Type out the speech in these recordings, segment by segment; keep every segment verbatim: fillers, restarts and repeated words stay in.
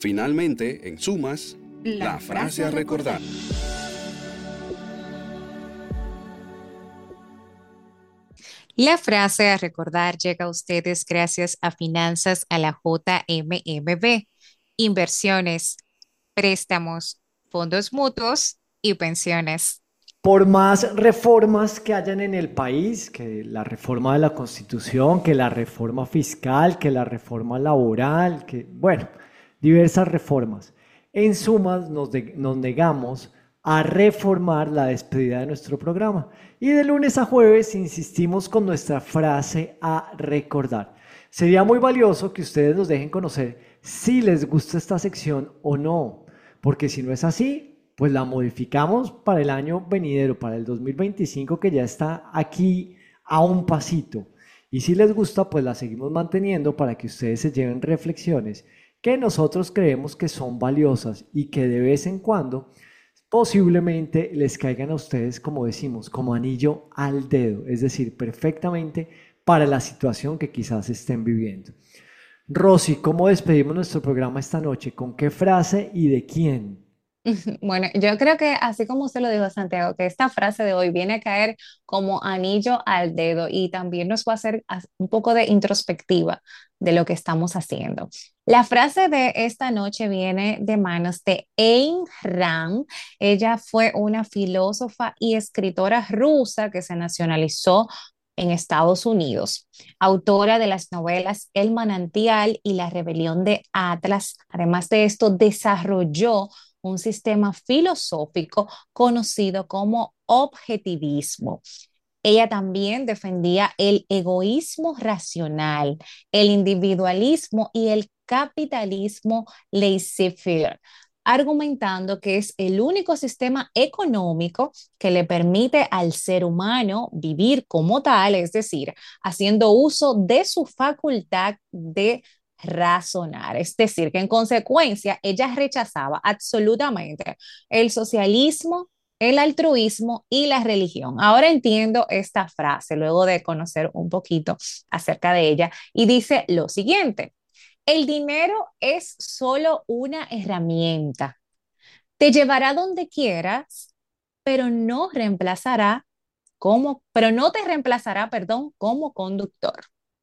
Finalmente, en sumas, la, la frase a recordar. La frase a recordar llega a ustedes gracias a Finanzas a la J M M B, inversiones, préstamos, fondos mutuos y pensiones. Por más reformas que hayan en el país, que la reforma de la Constitución, que la reforma fiscal, que la reforma laboral, que, bueno, diversas reformas. En suma, nos, de- nos negamos a reformar la despedida de nuestro programa. Y de lunes a jueves insistimos con nuestra frase a recordar. Sería muy valioso que ustedes nos dejen conocer si les gusta esta sección o no, porque si no es así, pues la modificamos para el año venidero, para el dos mil veinticinco, que ya está aquí a un pasito. Y si les gusta, pues la seguimos manteniendo para que ustedes se lleven reflexiones que nosotros creemos que son valiosas y que de vez en cuando posiblemente les caigan a ustedes, como decimos, como anillo al dedo, es decir, perfectamente para la situación que quizás estén viviendo. Rosy, ¿cómo despedimos nuestro programa esta noche? ¿Con qué frase y de quién? Bueno, yo creo que así como usted lo dijo, Santiago, que esta frase de hoy viene a caer como anillo al dedo y también nos va a hacer as- un poco de introspectiva de lo que estamos haciendo. La frase de esta noche viene de manos de Ayn Rand. Ella fue una filósofa y escritora rusa que se nacionalizó en Estados Unidos, autora de las novelas El manantial y La rebelión de Atlas. Además de esto, desarrolló un sistema filosófico conocido como objetivismo. Ella también defendía el egoísmo racional, el individualismo y el capitalismo laissez-faire, argumentando que es el único sistema económico que le permite al ser humano vivir como tal, es decir, haciendo uso de su facultad de razonar. Es decir, que en consecuencia ella rechazaba absolutamente el socialismo, el altruismo y la religión. Ahora entiendo esta frase luego de conocer un poquito acerca de ella y dice lo siguiente: el dinero es solo una herramienta. Te llevará donde quieras, pero no reemplazará como, pero no te reemplazará, perdón, como conductor.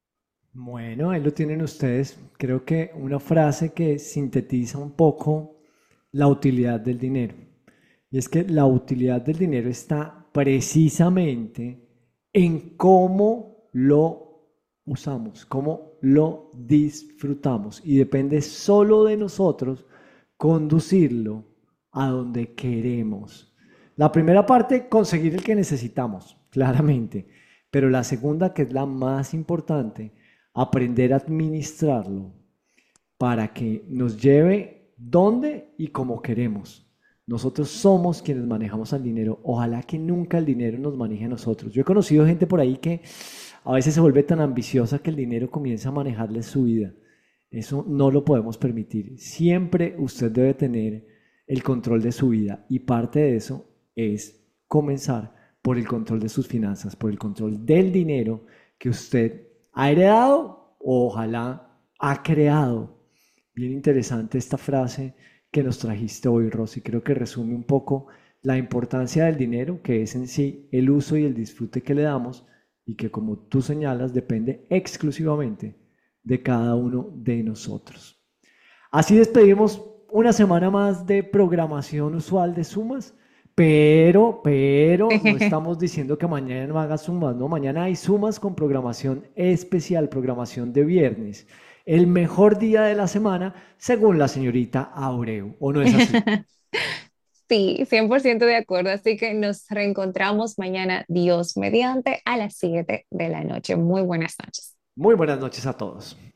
Bueno, ahí lo tienen ustedes. Creo que una frase que sintetiza un poco la utilidad del dinero. Y es que la utilidad del dinero está precisamente en cómo lo usamos, cómo lo disfrutamos. Y depende solo de nosotros conducirlo a donde queremos. La primera parte, conseguir el que necesitamos, claramente. Pero la segunda, que es la más importante, aprender a administrarlo para que nos lleve donde y como queremos. Nosotros somos quienes manejamos el dinero. Ojalá que nunca el dinero nos maneje a nosotros. Yo he conocido gente por ahí que a veces se vuelve tan ambiciosa que el dinero comienza a manejarle su vida. Eso no lo podemos permitir. Siempre usted debe tener el control de su vida y parte de eso es comenzar por el control de sus finanzas, por el control del dinero que usted ha heredado o ojalá ha creado. Bien interesante esta frase que nos trajiste hoy, Rosy. Creo que resume un poco la importancia del dinero, que es en sí el uso y el disfrute que le damos y que, como tú señalas, depende exclusivamente de cada uno de nosotros. Así despedimos una semana más de programación usual de Sumas, pero, pero no estamos diciendo que mañana no haga Sumas, no, mañana hay Sumas con programación especial, programación de viernes, el mejor día de la semana según la señorita Abreu, ¿o no es así? Sí, cien por ciento de acuerdo. Así que nos reencontramos mañana, Dios mediante, a las siete de la noche. Muy buenas noches. Muy buenas noches a todos.